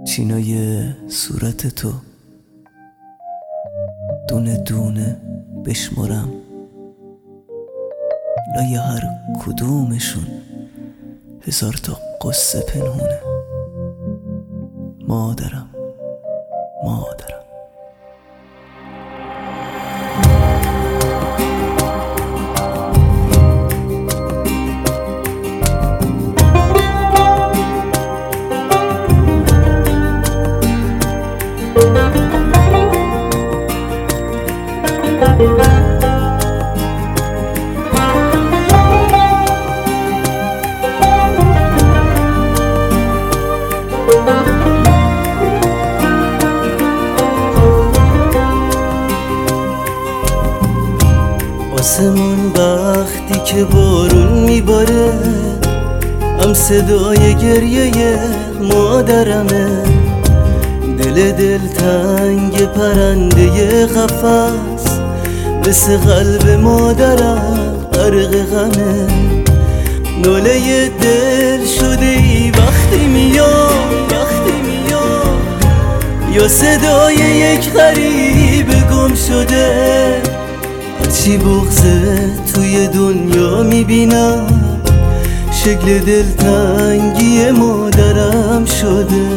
چینای صورت تو دونه دونه بشمرم، لای هر کدومشون 1000 تا قصه پنهونه. مادرم آسمون وقتی که بارون میباره هم صدای گریه مادرمه، دل تنگ پرنده قفس مثل قلب مادرم غرق غمه. ناله دل شده ای وقتی میاد یا صدای یک غریب گم شده. هرچی بغضه توی دنیا میبینم شکل دلتنگی مادرم شده.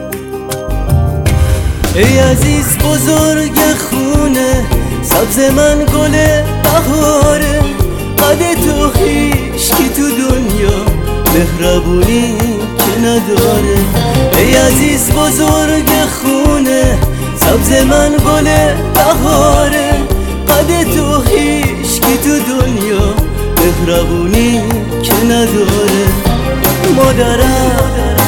ای عزیز بزرگ خونه سبز من گل بهاره، قد تو هیچکی تو دنیا مهربونی که نداره. ای عزیز بزرگ خونه سبز من گل بهاره، قد تو هیچکی تو دنیا مهربونی که نداره. مادرم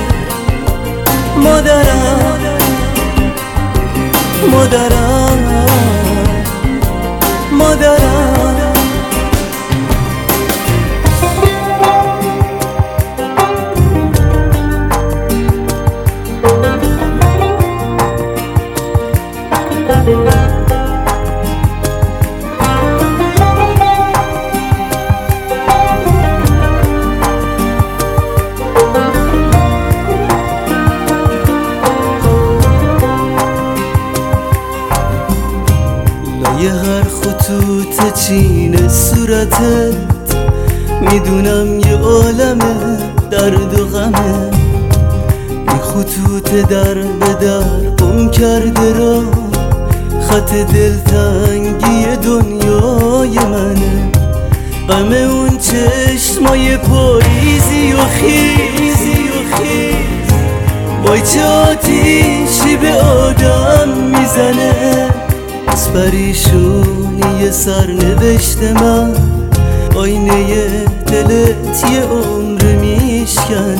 لای هر خطوط چین صورتت میدونم یه عالمه درد و غمه. این خطوط در به در گم کرده را خط دلتنگی دنیای منه. غم اون چشمای پاییزی و خیزی وای چه آتیشی به آدم میزنه. از پریشونی سرنوشت من آینه دلت یه عمر میشکنه.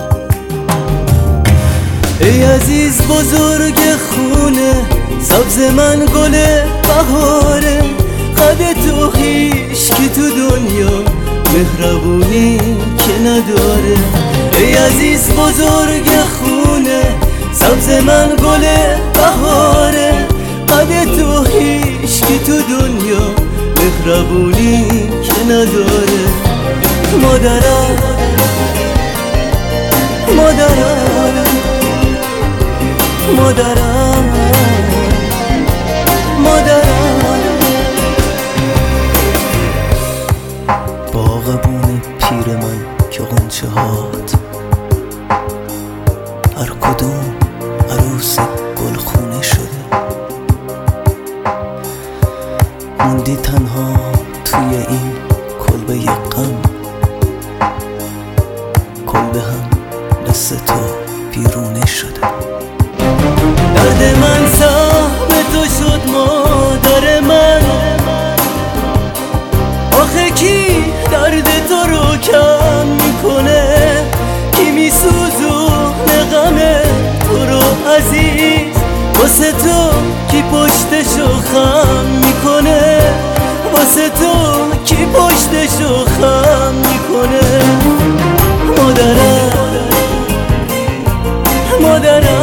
ای عزیز بزرگ خونه سبز من گل بهاره، قد تو هیچکی تو دنیا مهربونی که نداره. ای عزیز بزرگ خونه سبز من گل بهاره، قد تو هیچکی تو دنیا مهربونی که نداره. مادرم باغبون پیر من که غنچه هات هر کدوم عروس گلخونه شده. موندی تنها توی این کلبه غم، کلبه هم دست تو بیرونه شده. درد من سهم تو شد مادر من، آخه کی درد تو رو کم میکنه؟ کی میسوزونه غم تو رو عزیز؟ واسه تو کی پشتشو خم میکنه؟ واسه تو کی پشتشو خم میکنه؟ مادرم